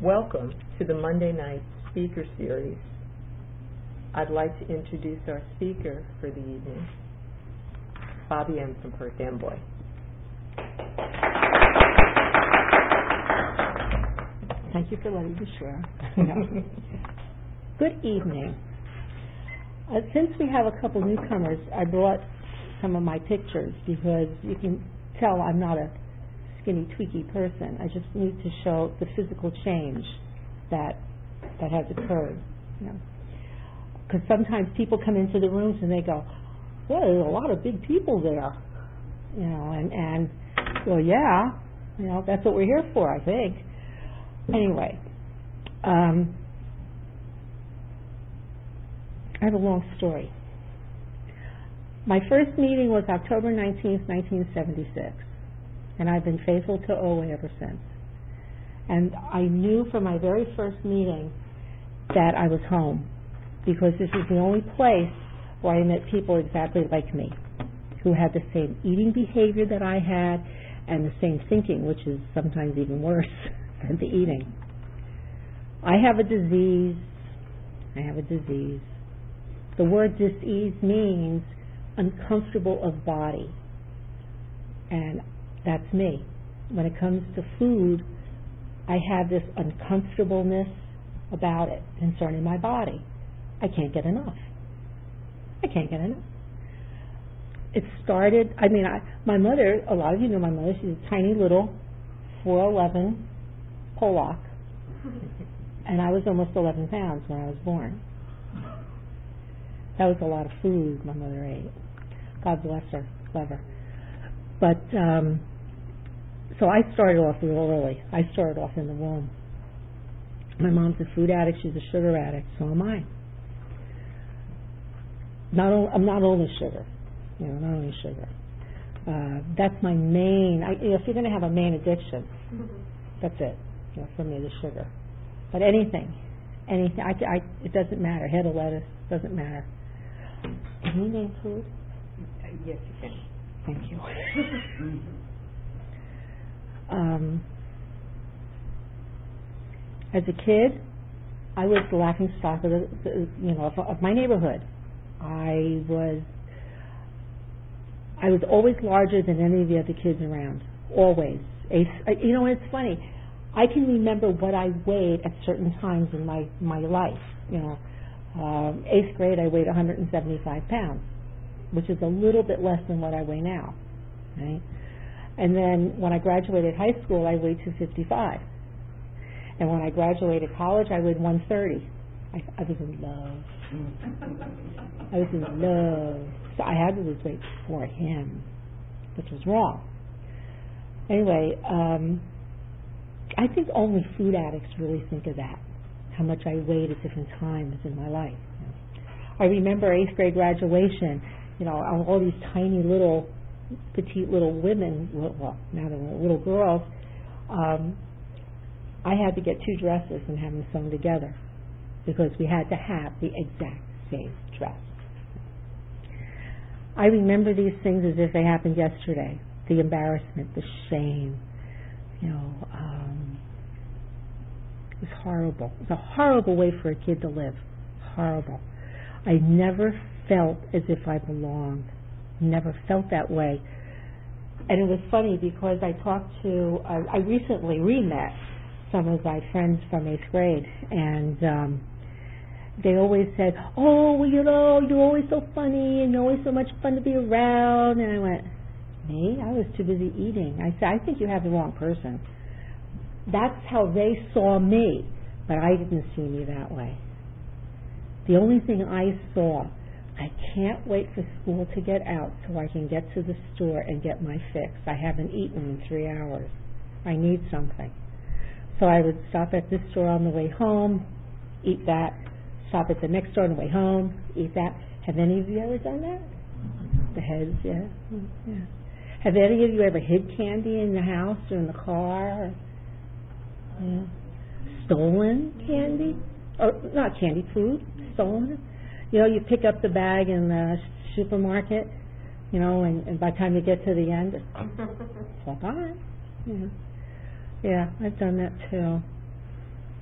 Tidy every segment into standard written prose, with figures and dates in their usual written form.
Welcome to the Monday Night Speaker Series. I'd like to introduce our speaker for the evening, Bobby M. from Perth Amboy. Thank you for letting me share. Good evening. Since we have a couple newcomers, I brought some of my pictures because you can tell I'm not a skinny, tweaky person. I just need to show the physical change that has occurred. Because sometimes people come into the rooms and they go, "Well, there's a lot of big people there," and well, yeah, that's what we're here for, I think. Anyway, I have a long story. My first meeting was October 19th, 1976. And I've been faithful to OA ever since. And I knew from my very first meeting that I was home, because this is the only place where I met people exactly like me, who had the same eating behavior that I had and the same thinking, which is sometimes even worse than the eating. I have a disease. The word dis-ease means uncomfortable of body. And that's me. When it comes to food, I have this uncomfortableness about it concerning my body. I can't get enough. It started, my mother, a lot of you know my mother, she's a tiny little 4'11" Polak, and I was almost 11 pounds when I was born. That was a lot of food my mother ate. God bless her, love her. But, so I started off real early. I started off in the womb. My mom's a food addict. She's a sugar addict. So am I. I'm not only sugar. That's my main. If you're going to have a main addiction, that's it. For me, the sugar. But anything. It doesn't matter. Head of lettuce, doesn't matter. Can you name food? Yes, you can. Thank you. As a kid, I was the laughingstock of my neighborhood. I was always larger than any of the other kids around. Always. It's funny. I can remember what I weighed at certain times in my life. 8th grade, I weighed 175 pounds, which is a little bit less than what I weigh now. Right? And then when I graduated high school, I weighed 255. And when I graduated college, I weighed 130. I was in love. So I had to lose weight for him, which was wrong. Anyway, I think only food addicts really think of that, how much I weighed at different times in my life. I remember 8th grade graduation, all these tiny little, petite little women, well, now they were little girls, I had to get 2 dresses and have them sewn together because we had to have the exact same dress. I remember these things as if they happened yesterday. The embarrassment, the shame, it was horrible. It's a horrible way for a kid to live. Horrible. I never felt as if I belonged. Never felt that way. And it was funny because I recently re-met some of my friends from 8th grade, and they always said, "Oh, well, you're always so funny, and you're always so much fun to be around." And I went, "Me? I was too busy eating." I said, "I think you have the wrong person." That's how they saw me, but I didn't see me that way. The only thing I saw, I can't wait for school to get out so I can get to the store and get my fix. I haven't eaten in 3 hours. I need something. So I would stop at this store on the way home, eat that, stop at the next store on the way home, eat that. Have any of you ever done that? The heads, yeah. Have any of you ever hid candy in the house or in the car? Yeah. Stolen candy? Or not candy, food? Stolen? You pick up the bag in the supermarket, and by the time you get to the end, it's all gone. Yeah, I've done that too.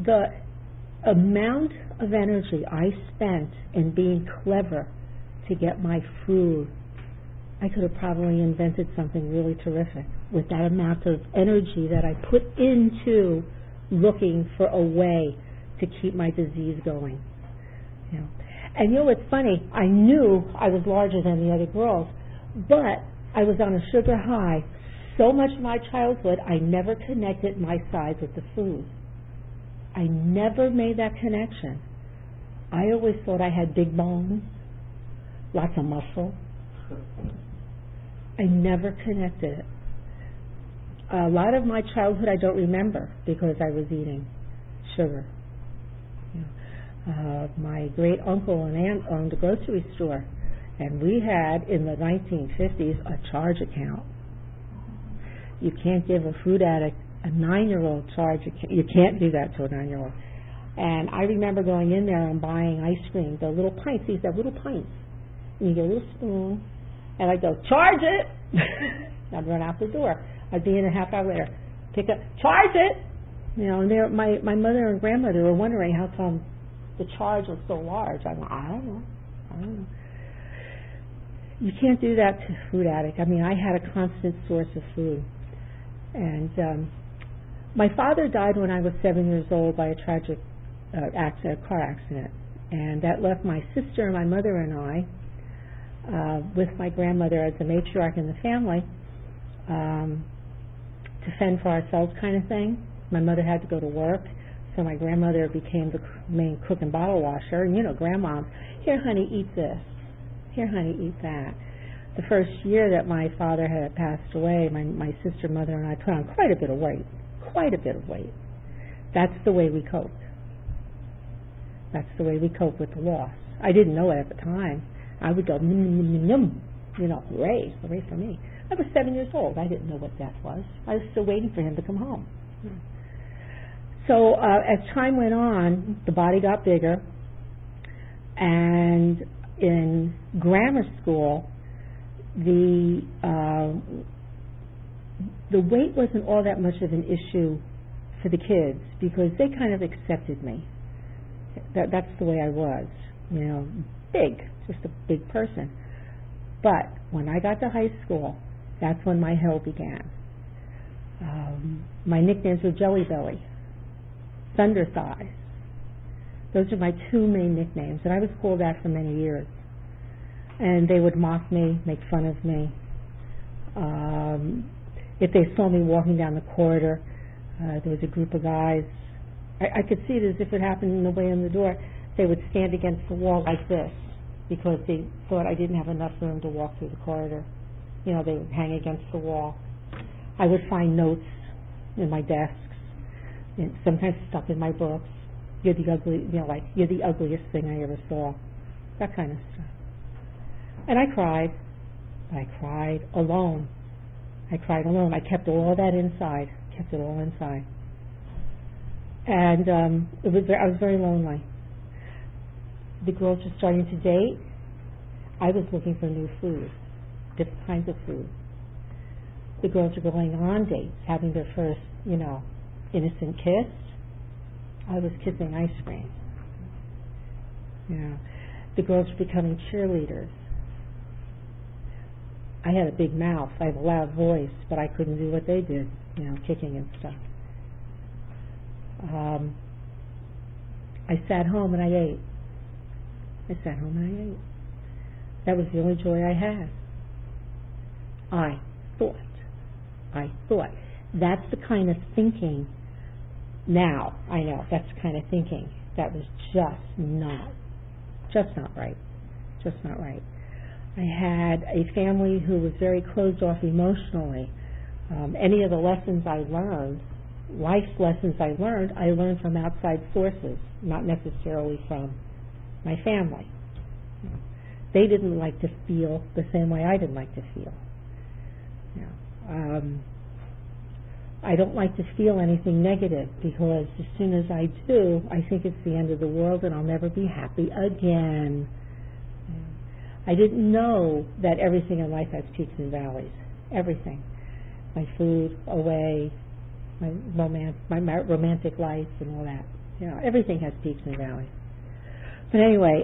the amount of energy I spent in being clever to get my food, I could have probably invented something really terrific with that amount of energy that I put into looking for a way to keep my disease going. You know. And you know what's funny? I knew I was larger than the other girls, but I was on a sugar high so much of my childhood, I never connected my size with the food. I never made that connection. I always thought I had big bones, lots of muscle. I never connected it. A lot of my childhood I don't remember because I was eating sugar. You know, my great uncle and aunt owned a grocery store, and we had in the 1950s a charge account. You can't give a food addict a 9-year-old charge account. You can't do that to a 9-year-old. And I remember going in there and buying ice cream, the little pints. These are little pints. And you get a little spoon, and I'd go, charge it! I'd run out the door. I'd be in a half hour later. Pick up, charge it! You know, and my mother and grandmother were wondering how come the charge was so large. I don't know. You can't do that to a food addict. I mean, I had a constant source of food. And my father died when I was 7 years old by a tragic car accident. And that left my sister and my mother and I with my grandmother as the matriarch in the family to fend for ourselves kind of thing. My mother had to go to work, so my grandmother became the main cook and bottle washer. And you know, grandmoms, here honey, eat this. Here honey, eat that. The first year that my father had passed away, my sister, mother, and I put on quite a bit of weight. That's the way we coped. That's the way we coped with the loss. I didn't know it at the time. I would go, you know, hooray for me. I was 7 years old. I didn't know what death was. I was still waiting for him to come home. So as time went on, the body got bigger, and in grammar school, the weight wasn't all that much of an issue for the kids because they kind of accepted me. That's the way I was, you know, big, just a big person. But when I got to high school, that's when my hell began. My nicknames were Jelly Belly, Thunder Thighs. Those are my two main nicknames, and I was called that for many years. And they would mock me, make fun of me. If they saw me walking down the corridor, there was a group of guys. I could see it as if it happened in the way in the door. They would stand against the wall like this because they thought I didn't have enough room to walk through the corridor. You know, they would hang against the wall. I would find notes in my desks, and sometimes stuck in my books. You're the ugly, you know, like you're the ugliest thing I ever saw. That kind of stuff. And I cried. I cried alone. I kept all that inside. Kept it all inside. And I was very lonely. The girls were starting to date. I was looking for new food, different kinds of food. The girls were going on dates, having their first, you know, innocent kiss. I was kissing ice cream. You know, the girls were becoming cheerleaders. I had a big mouth. I had a loud voice, but I couldn't do what they did, you know, kicking and stuff. I sat home and I ate. That was the only joy I had. I thought. That's the kind of thinking now. I know, that's the kind of thinking that was just not right. I had a family who was very closed off emotionally. Any of the lessons I learned, life lessons I learned from outside sources, not necessarily from my family. They didn't like to feel the same way I didn't like to feel. I don't like to feel anything negative because as soon as I do, I think it's the end of the world and I'll never be happy again. I didn't know that everything in life has peaks and valleys. Everything. My food, away, my romantic life and all that. Everything has peaks and valleys. But anyway,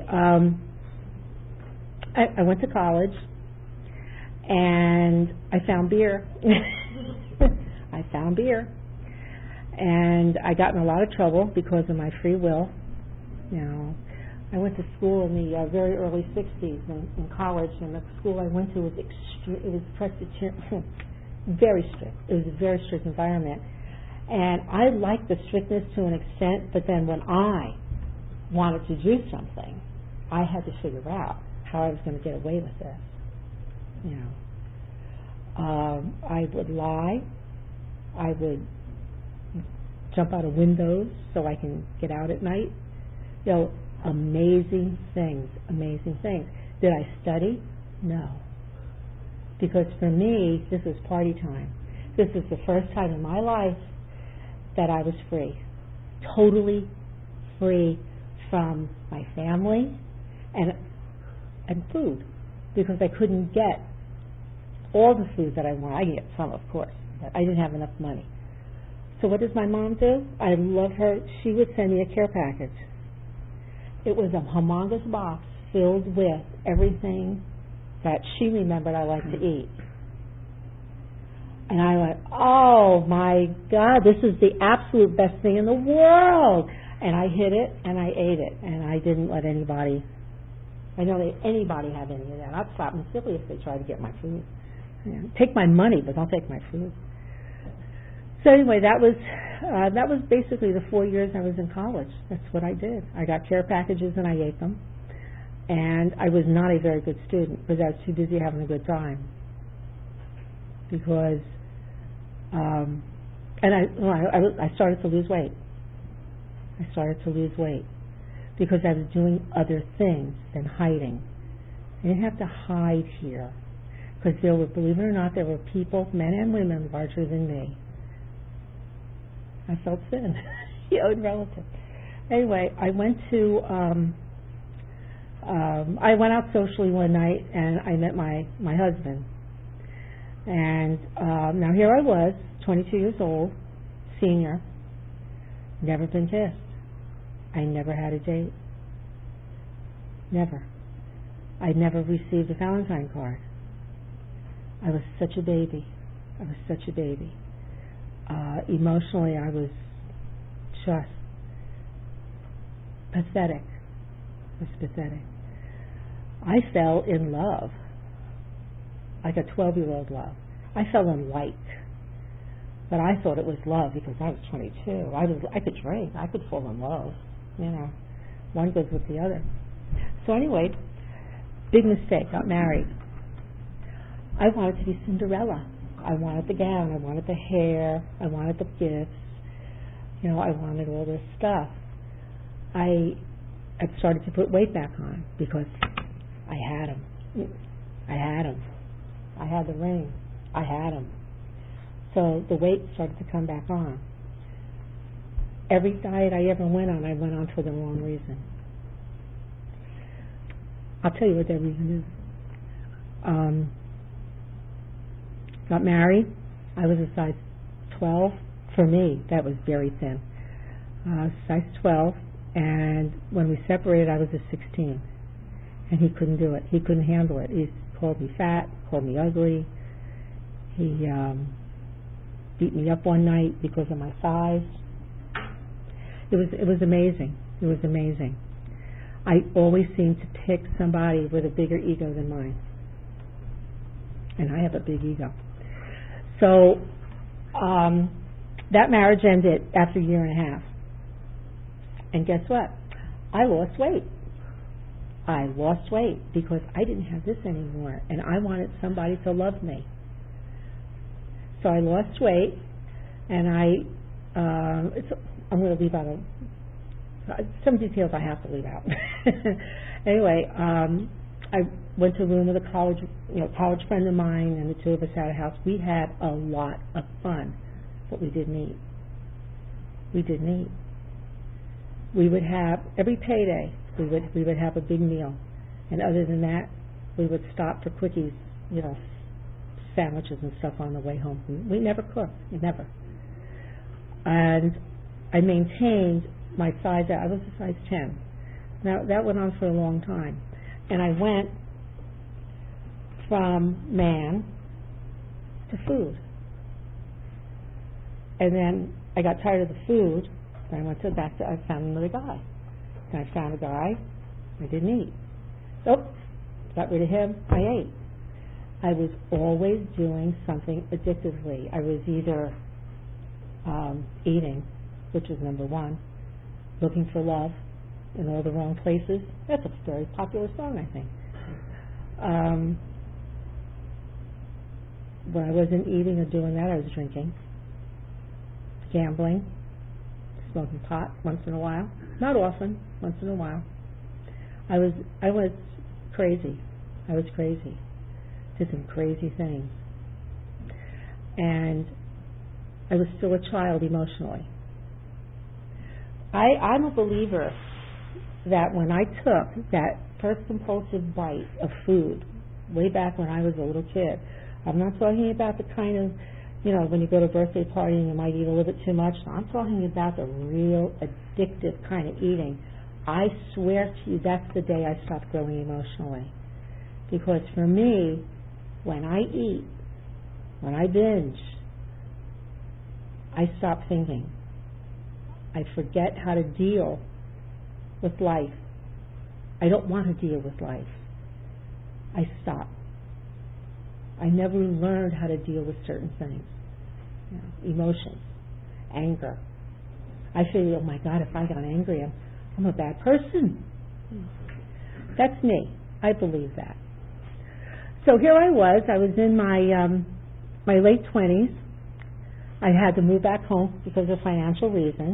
I went to college, and I found beer. I found beer. And I got in a lot of trouble because of my free will. I went to school in the very early 60s in college, and the school I went to was it was very strict. It was a very strict environment. And I liked the strictness to an extent, but then when I wanted to do something, I had to figure out how I was going to get away with this. I would lie. I would jump out of windows so I can get out at night. Amazing things. Did I study? No. Because for me, this is party time. This is the first time in my life that I was free. Totally free from my family and food. Because I couldn't get all the food that I wanted. I could get some, of course, but I didn't have enough money. So what does my mom do? I love her. She would send me a care package. It was a humongous box filled with everything that she remembered I liked to eat. And I went, oh my God, this is the absolute best thing in the world. And I hid it and I ate it. And I didn't let anybody have any of that. I'd slap them silly if they tried to get my food. Take my money, but don't take my food. So anyway, that was basically the 4 years I was in college. That's what I did. I got care packages and I ate them. And I was not a very good student because I was too busy having a good time. Because, I started to lose weight. Because I was doing other things than hiding. I didn't have to hide here. Because believe it or not, there were people, men and women, larger than me. I felt thin. Relative. Anyway, I went out socially one night and I met my husband. And now here I was, 22 years old, senior, never been kissed. I never had a date. Never. I never received a Valentine card. I was such a baby. Emotionally, I was just pathetic. I fell in love, like a 12-year-old love. I fell in like, but I thought it was love because I was 22. I could drink. I could fall in love. One goes with the other. So anyway, big mistake. Got married. I wanted to be Cinderella. I wanted the gown. I wanted the hair. I wanted the gifts. I wanted all this stuff. I started to put weight back on because I had him. I had the ring. I had him. So the weight started to come back on. Every diet I ever went on, I went on for the wrong reason. I'll tell you what that reason is. Got married. I was a size 12. For me, that was very thin. Size 12. And when we separated, I was a 16. And he couldn't do it. He couldn't handle it. He called me fat, called me ugly. He beat me up one night because of my size. It was amazing. I always seemed to pick somebody with a bigger ego than mine. And I have a big ego. So that marriage ended after a year and a half. And guess what? I lost weight. Because I didn't have this anymore. And I wanted somebody to love me. So I lost weight. And I'm going to leave out some details I have to leave out. Anyway, I went to a room with a college friend of mine, and the two of us had a house. We had a lot of fun, but we didn't eat. We would have every payday. We would have a big meal, and other than that, we would stop for quickies, sandwiches and stuff on the way home. We never cooked, never. And I maintained my size. I was a size 10. Now that went on for a long time, and I went from man to food, and then I got tired of the food. Then I went back to. I found another guy. Then I found a guy. I didn't eat. Oh, got rid of him. I ate. I was always doing something addictively. I was either eating, which is number one, looking for love in all the wrong places. That's a very popular song, I think. When I wasn't eating or doing that, I was drinking, gambling, smoking pot once in a while. Not often, once in a while. I was crazy. I was crazy. Did some crazy things. And I was still a child emotionally. I'm a believer that when I took that first compulsive bite of food, way back when I was a little kid, I'm not talking about the kind of, when you go to a birthday party and you might eat a little bit too much. No, I'm talking about the real addictive kind of eating. I swear to you, that's the day I stopped growing emotionally. Because for me, when I eat, when I binge, I stop thinking. I forget how to deal with life. I don't want to deal with life. I stop. I never learned how to deal with certain things. Emotions, anger. I feel, oh my God, if I got angry, I'm a bad person. That's me. I believe that. So here I was in my late 20s. I had to move back home because of financial reasons.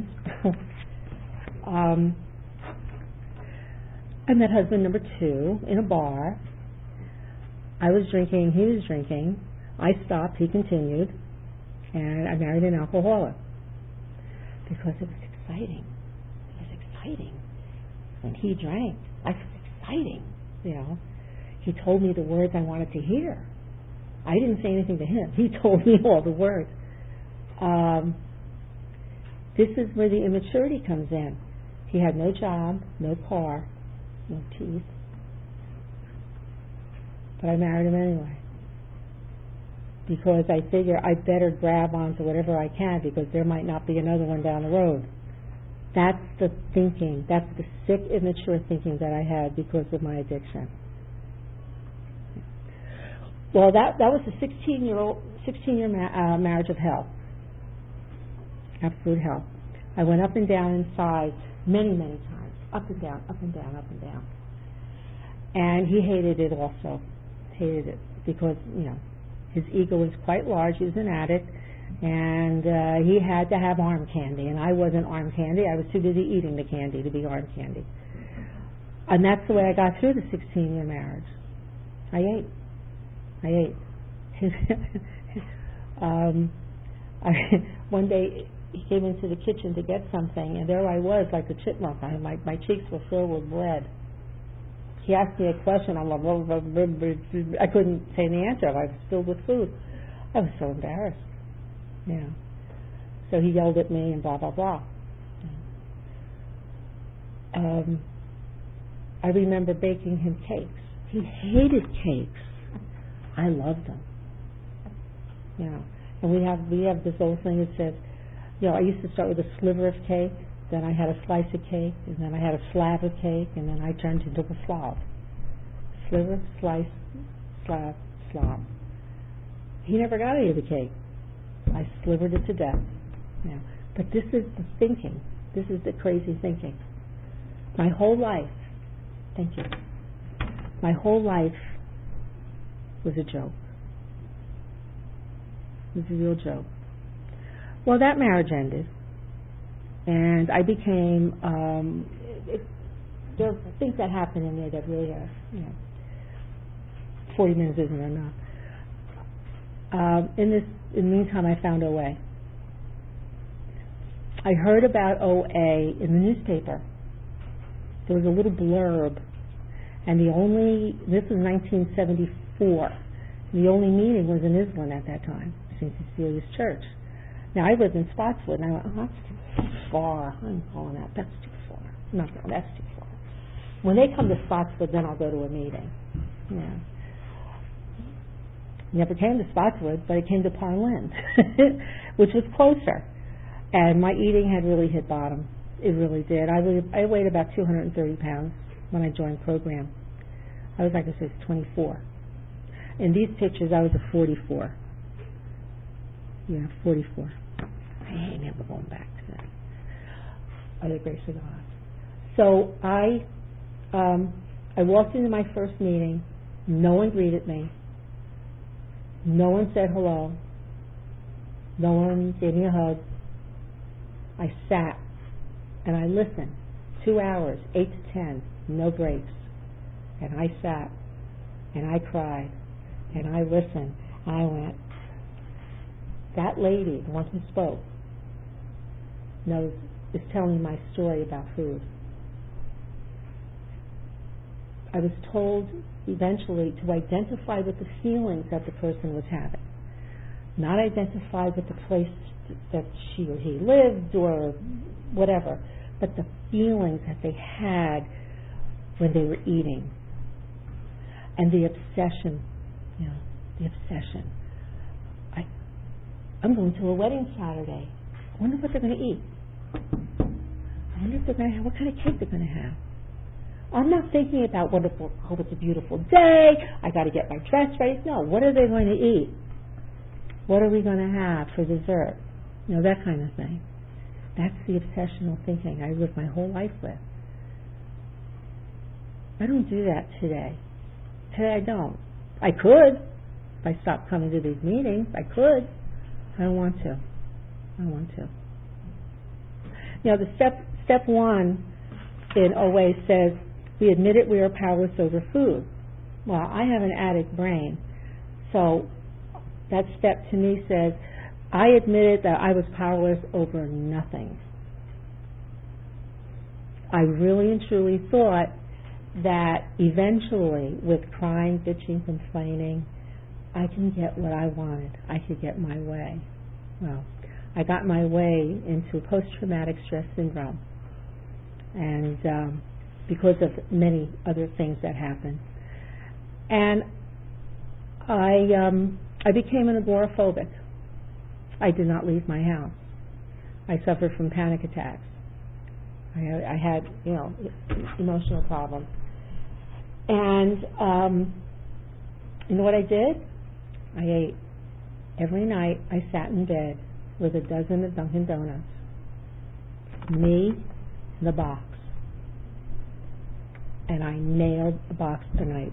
I met husband number 2 in a bar. I was drinking, he was drinking. I stopped, he continued, and I married an alcoholic because it was exciting. It was exciting. When he drank, life was exciting, He told me the words I wanted to hear. I didn't say anything to him. He told me all the words. This is where the immaturity comes in. He had no job, no car, no teeth. But I married him anyway. Because I figure I better grab onto whatever I can because there might not be another one down the road. That's the thinking. That's the sick, immature thinking that I had because of my addiction. Well, that was a 16-year marriage of hell. Absolute hell. I went up and down inside many, many times. Up and down, up and down, up and down. And he hated it also. Hated it because, his ego was quite large. He was an addict. And he had to have arm candy. And I wasn't arm candy. I was too busy eating the candy to be arm candy. And that's the way I got through the 16-year marriage. I ate. One day he came into the kitchen to get something, and there I was like a chipmunk. My cheeks were filled with blood. He asked me a question. I'm like, I couldn't say the answer. I was filled with food. I was so embarrassed. So he yelled at me and blah, blah, blah. I remember baking him cakes. He hated cakes. I loved them. And we have this old thing that says, I used to start with a sliver of cake, then I had a slice of cake, and then I had a slab of cake, and then I turned into a slob. Sliver, slice, slab, slob. He never got any of the cake. I slivered it to death. But this is the thinking. This is the crazy thinking. My whole life, thank you, my whole life was a joke. It was a real joke. Well, that marriage ended, and I became, there are things that happen in there that really are, 40 minutes isn't enough. In the meantime, I found OA. I heard about OA in the newspaper. There was a little blurb, and this was 1974. The only meeting was in Islin at that time, St. Cecilia's Church. Now, I was in Spotswood, and I went, far. I'm calling that. That's too far. No, that's too far. When they come to Spotswood, then I'll go to a meeting. Yeah. Never came to Spotswood, but it came to Parlin, which was closer. And my eating had really hit bottom. It really did. I weighed about 230 pounds when I joined the program. I was, like I said, 24. In these pictures, I was a 44. Yeah, 44. I ain't never going back to that. By the grace of God. So I walked into my first meeting. No one greeted me. No one said hello. No one gave me a hug. I sat and I listened. 2 hours, 8 to 10, no breaks. And I sat and I cried and I listened. And I went, that lady, the one who spoke, is telling my story about food. I was told eventually to identify with the feelings that the person was having, not identify with the place that she or he lived or whatever, but the feelings that they had when they were eating. And the obsession, the obsession. I'm going to a wedding Saturday. I wonder what they're going to eat. I wonder if they're going to have, what kind of cake they're going to have. I'm not thinking about it's a beautiful day, I got to get my dress ready. No, what are they going to eat? What are we going to have for dessert? That kind of thing. That's the obsessional thinking I lived my whole life with. I don't do that today. Today I don't. I could. If I stopped coming to these meetings, I could. I don't want to. The step one in OA says, we admit it, we are powerless over food. Well, I have an addict brain, so that step to me says, I admitted that I was powerless over nothing. I really and truly thought that eventually, with crying, bitching, complaining, I can get what I wanted. I could get my way. Well, I got my way into post-traumatic stress syndrome, and because of many other things that happened. And I became an agoraphobic. I did not leave my house. I suffered from panic attacks. I had, emotional problems. And you know what I did? I ate. Every night I sat in bed with a dozen of Dunkin' Donuts. Me, the box. And I nailed a box a night.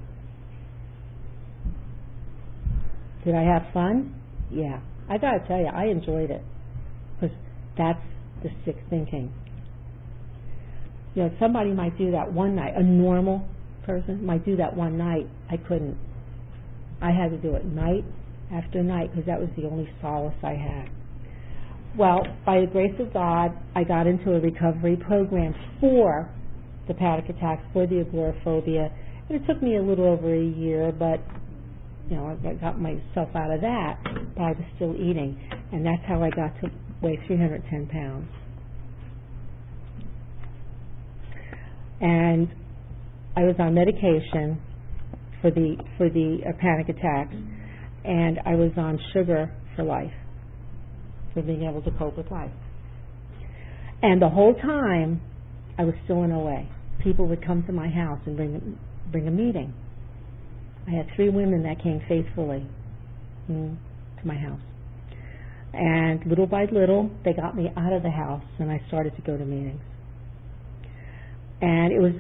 Did I have fun? Yeah. I got to tell you, I enjoyed it. Because that's the sick thinking. Somebody might do that one night. A normal person might do that one night. I couldn't. I had to do it night after night because that was the only solace I had. Well, by the grace of God, I got into a recovery program for the panic attacks, for the agoraphobia. And it took me a little over a year, but I got myself out of that, but I was still eating. And that's how I got to weigh 310 pounds. And I was on medication for the panic attacks, and I was on sugar for life, for being able to cope with life. And the whole time, I was still in OA. People would come to my house and bring a meeting. I had 3 women that came faithfully to my house. And little by little, they got me out of the house, and I started to go to meetings. And it was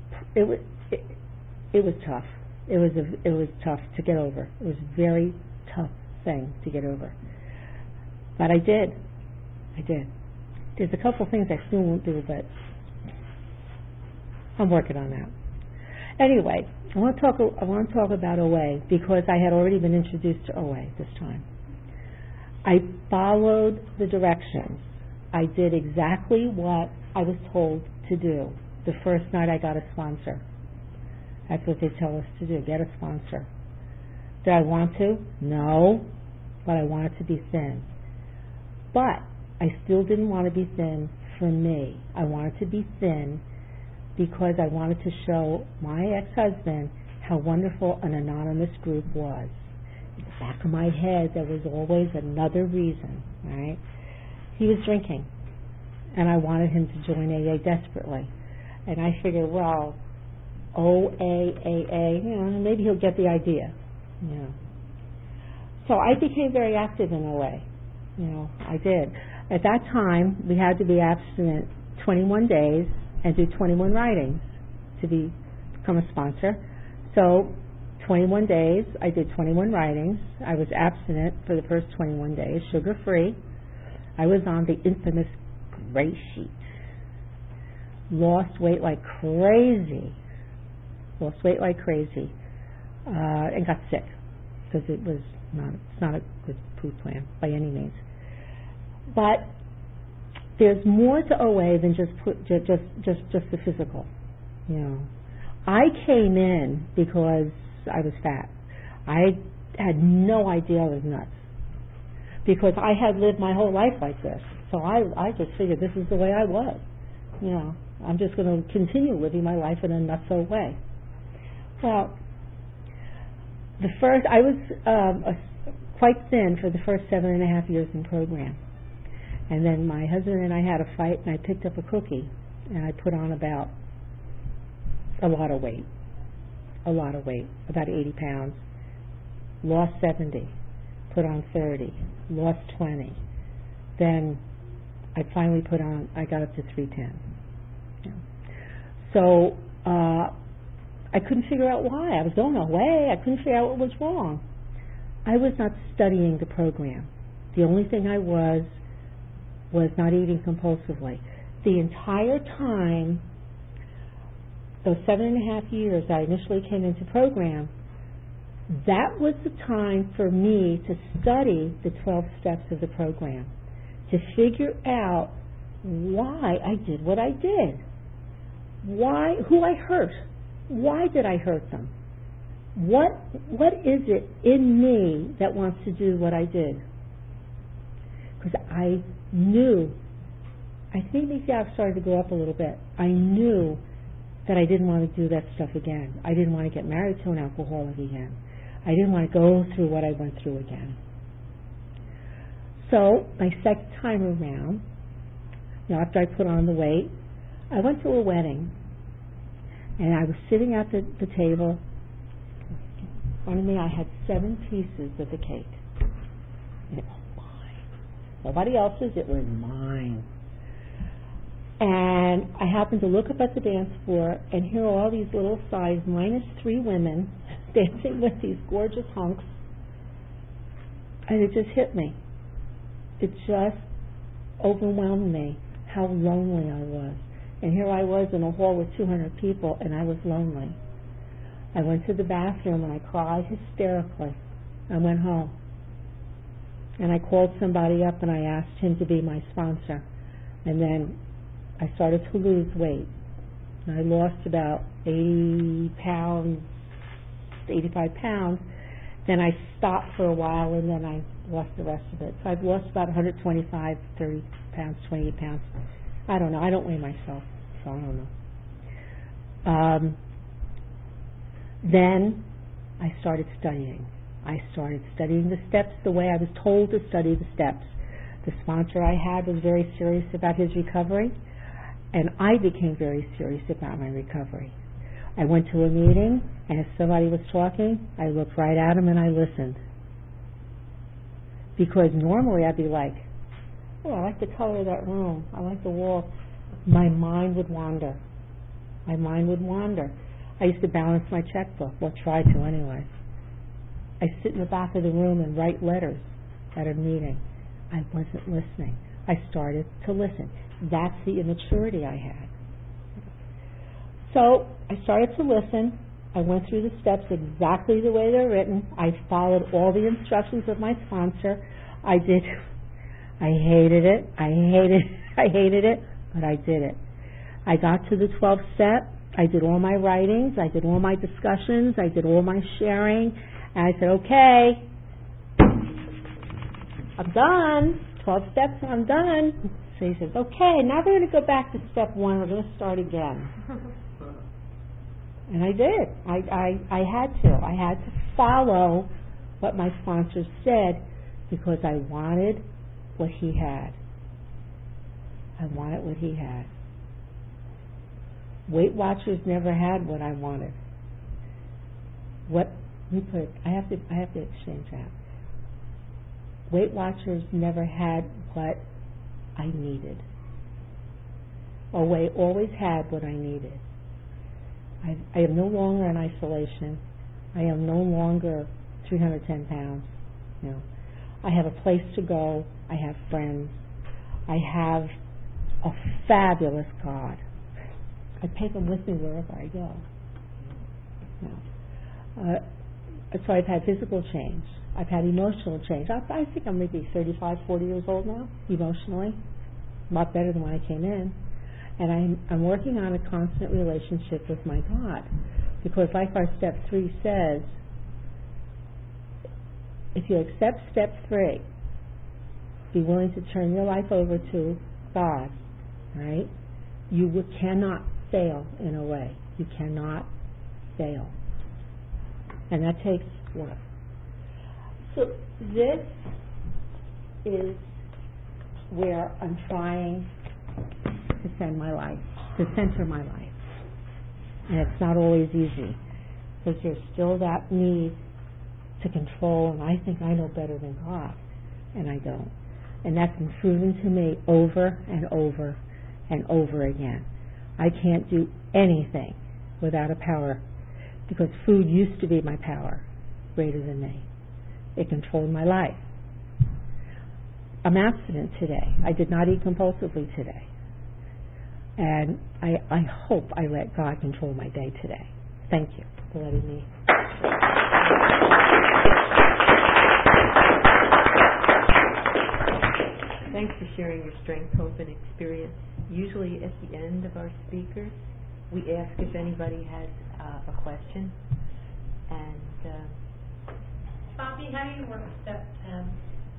tough. It was tough to get over. It was a very tough thing to get over. But I did. There's a couple things I still won't do, but I'm working on that. Anyway, I want to talk about OA because I had already been introduced to OA this time. I followed the directions. I did exactly what I was told to do. The first night I got a sponsor. That's what they tell us to do, get a sponsor. Did I want to? No, but I wanted to be thin. But I still didn't want to be thin for me. I wanted to be thin because I wanted to show my ex-husband how wonderful an anonymous group was. In the back of my head, there was always another reason, right? He was drinking, and I wanted him to join AA desperately. And I figured, well, OAAA, maybe he'll get the idea, So I became very active in OA. I did. At that time, we had to be abstinent 21 days and do 21 writings to become a sponsor. So 21 days, I did 21 writings. I was abstinent for the first 21 days, sugar-free. I was on the infamous gray sheet. Lost weight like crazy. And got sick because it's not a good food plan by any means. But there's more to OA than just the physical. I came in because I was fat. I had no idea I was nuts because I had lived my whole life like this. So I just figured this is the way I was. I'm just going to continue living my life in a nutso way. Well, I was quite thin for the first 7.5 years in program. And then my husband and I had a fight, and I picked up a cookie, and I put on about a lot of weight, about 80 pounds, lost 70, put on 30, lost 20. Then I finally I got up to 310. So I couldn't figure out why. I was going away. I couldn't figure out what was wrong. I was not studying the program. The only thing I was not eating compulsively. The entire time, those 7.5 years I initially came into program, that was the time for me to study the 12 steps of the program, to figure out why I did what I did, who I hurt, why did I hurt them, what is it in me that wants to do what I did? Because I knew, I think maybe I've started to grow up a little bit. I knew that I didn't want to do that stuff again. I didn't want to get married to an alcoholic again. I didn't want to go through what I went through again. So my second time around, after I put on the weight, I went to a wedding, and I was sitting at the table. In front of me, I had 7 pieces of the cake. And it was mine. Nobody else's, it was mine. And I happened to look up at the dance floor and hear all these little size -3 women dancing with these gorgeous hunks. And it just hit me. It just overwhelmed me how lonely I was. And here I was in a hall with 200 people, and I was lonely. I went to the bathroom and I cried hysterically. I went home. And I called somebody up and I asked him to be my sponsor. And then I started to lose weight. And I lost about 80 pounds, 85 pounds. Then I stopped for a while and then I lost the rest of it. So I've lost about 125, 30 pounds, 28 pounds. I don't know. I don't weigh myself, so I don't know. Then I started studying. I started studying the steps the way I was told to study the steps. The sponsor I had was very serious about his recovery, and I became very serious about my recovery. I went to a meeting, and if somebody was talking, I looked right at him and I listened. Because normally I'd be like, oh, I like the color of that room. I like the wall. My mind would wander. I used to balance my checkbook. Well, try to anyway. I sit in the back of the room and write letters at a meeting. I wasn't listening. I started to listen. That's the immaturity I had. So I started to listen. I went through the steps exactly the way they're written. I followed all the instructions of my sponsor. I hated it, but I did it. I got to the 12th step. I did all my writings. I did all my discussions. I did all my sharing. And I said, okay, I'm done. 12 steps, I'm done. So he says, okay, now we're going to go back to step one. We're going to start again. And I did. I had to. I had to follow what my sponsor said because I wanted what he had. I wanted what he had. Weight Watchers never had what I wanted. I have to exchange that. Weight Watchers never had what I needed. Away always had what I needed. I am no longer in isolation. I am no longer 310 pounds. You know, I have a place to go. I have friends. I have a fabulous God. I take him with me wherever I go. You know. So I've had physical change. I've had emotional change. I think I'm maybe 35, 40 years old now, emotionally. A lot better than when I came in. And I'm working on a constant relationship with my God. Because like our step 3 says, if you accept step 3, be willing to turn your life over to God, right? You cannot fail in a way. You cannot fail. And that takes work. So this is where I'm trying to send my life, to center my life. And it's not always easy because there's still that need to control, and I think I know better than God, and I don't. And that's been proven to me over and over and over again. I can't do anything without a power because food used to be my power greater than me. It controlled my life. I'm abstinent today. I did not eat compulsively today. And I hope I let God control my day today. Thank you for letting me. Thanks for sharing your strength, hope, and experience. Usually at the end of our speakers, we ask if anybody has a question. And Bobby, how do you work step 10?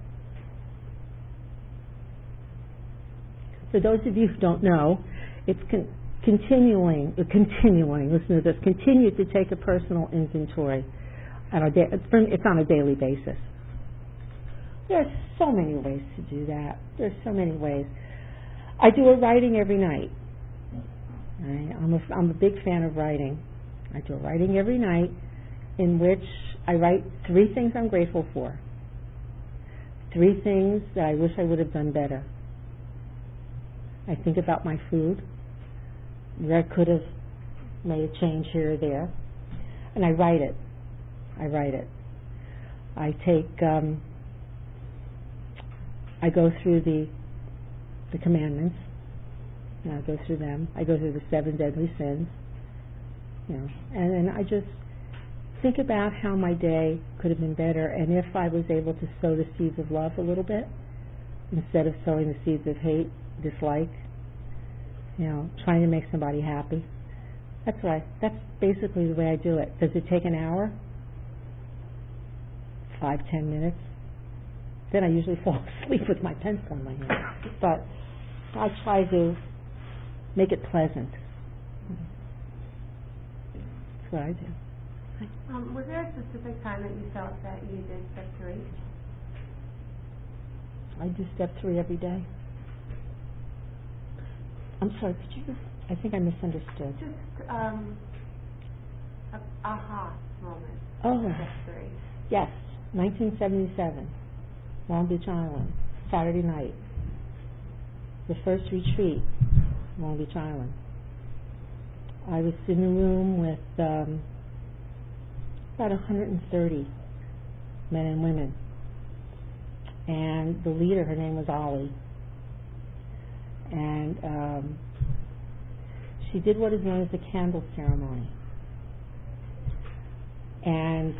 For those of you who don't know, it's continuing, listen to this, continue to take a personal inventory. It's on a daily basis. There are so many ways to do that. There's so many ways. I do a writing every night. I'm a big fan of writing. I do a writing every night in which I write 3 things I'm grateful for, 3 things that I wish I would have done better. I think about my food, where I could have made a change here or there, and I write it. I go through the commandments. I go through them. I go through the 7 deadly sins. And then I just think about how my day could have been better, and if I was able to sow the seeds of love a little bit instead of sowing the seeds of hate, dislike, trying to make somebody happy. That's basically the way I do it. Does it take an hour? 5-10 minutes? Then I usually fall asleep with my pencil in my hand. But I try to make it pleasant. That's what I do. Was there a specific time that you felt that you did step 3? I do step 3 every day. I'm sorry, could you I think I misunderstood. Just an aha moment. Oh, Step 3. Yes, 1977, Long Beach Island, Saturday night. The first retreat, Long Beach Island. I was in a room with about 130 men and women. And the leader, her name was Ollie. And she did what is known as the candle ceremony. And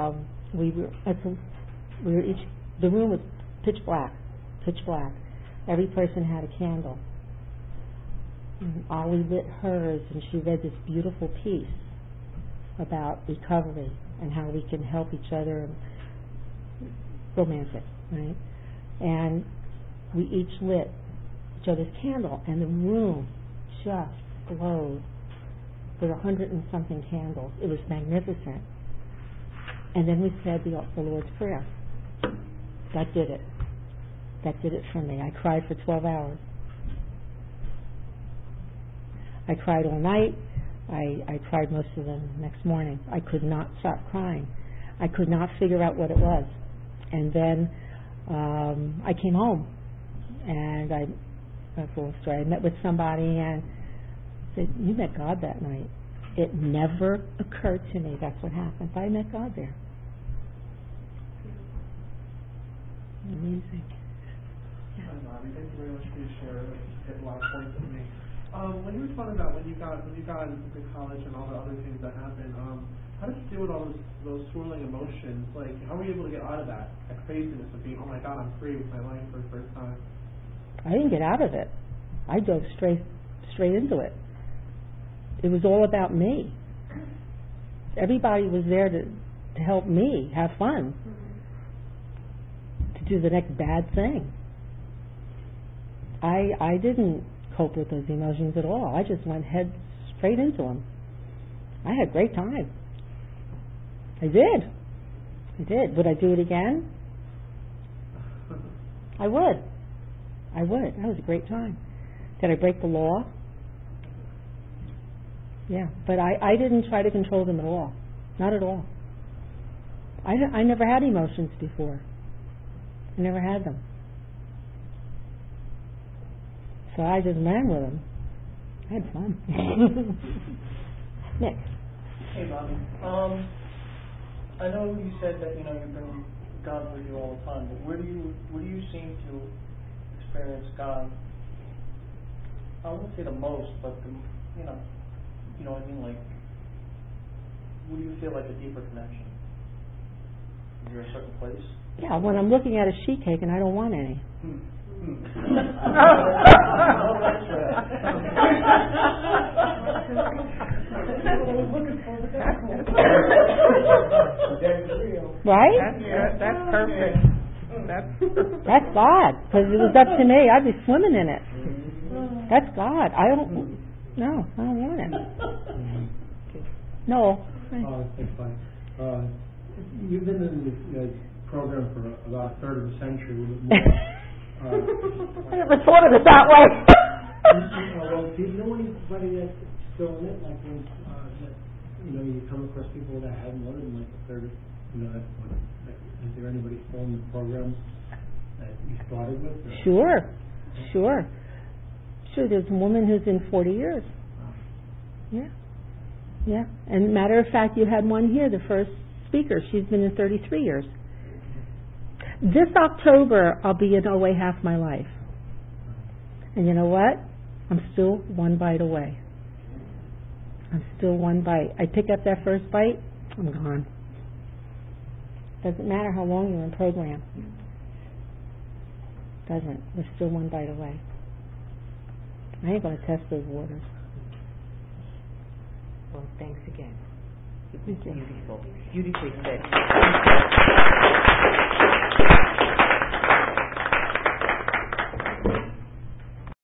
the room was pitch black. Every person had a candle. And Ollie lit hers, and she read this beautiful piece about recovery and how we can help each other, and romantic, right? And we each lit show this candle, and the room just glowed with 100 and something candles. It was magnificent. And then we said the Lord's Prayer. That did it. That did it for me. I cried for 12 hours. I cried all night. I cried most of the next morning. I could not stop crying. I could not figure out what it was. And then I came home, and that's a little story. I met with somebody and said, "You met God that night." It never occurred to me that's what happened. But I met God there. Amazing. Hi, Bobby. Thank you very much for your share. It hit a lot of points with me. When you were talking about when you got into college and all the other things that happened, how did you deal with all those swirling emotions? Like, how were you able to get out of that craziness of being, oh my God, I'm free with my life for the first time? I didn't get out of it. I dove straight into it. It was all about me. Everybody was there to help me have fun, to do the next bad thing. I didn't cope with those emotions at all. I just went head straight into them. I had a great time. I did. Would I do it again? I would. That was a great time. Did I break the law? Yeah, but I didn't try to control them at all. Not at all. I never had emotions before. I never had them. So I just ran with them. I had fun. Nick. Hey, Bobby. I know you said that you bring God with you all the time, but where do you seem to experience God? I wouldn't say the most, but you know what I mean. Like, where do you feel like a deeper connection? Is there a certain place? Yeah, when I'm looking at a sheet cake and I don't want any. Right? That's perfect. That's God. Because if it was up to me, I'd be swimming in it. That's God. I don't want it. No. Thanks, Mike. You've been in the program for about a third of a century, a little bit more. I never thought of it that way. Well, do you know anybody that's still in it? Like when you come across people that had more than like a third of, is there anybody still in the program that you started with? Or? Sure. There's a woman who's in 40 years. Yeah. And matter of fact, you had one here, the first speaker. She's been in 33 years. This October, I'll be in OA half my life. And you know what? I'm still one bite away. I pick up that first bite, I'm gone. Doesn't matter how long you're in program. Doesn't. We're still one bite away. I ain't going to test those waters. Well, thanks again. It was Thank you. beautiful. Beautifully said.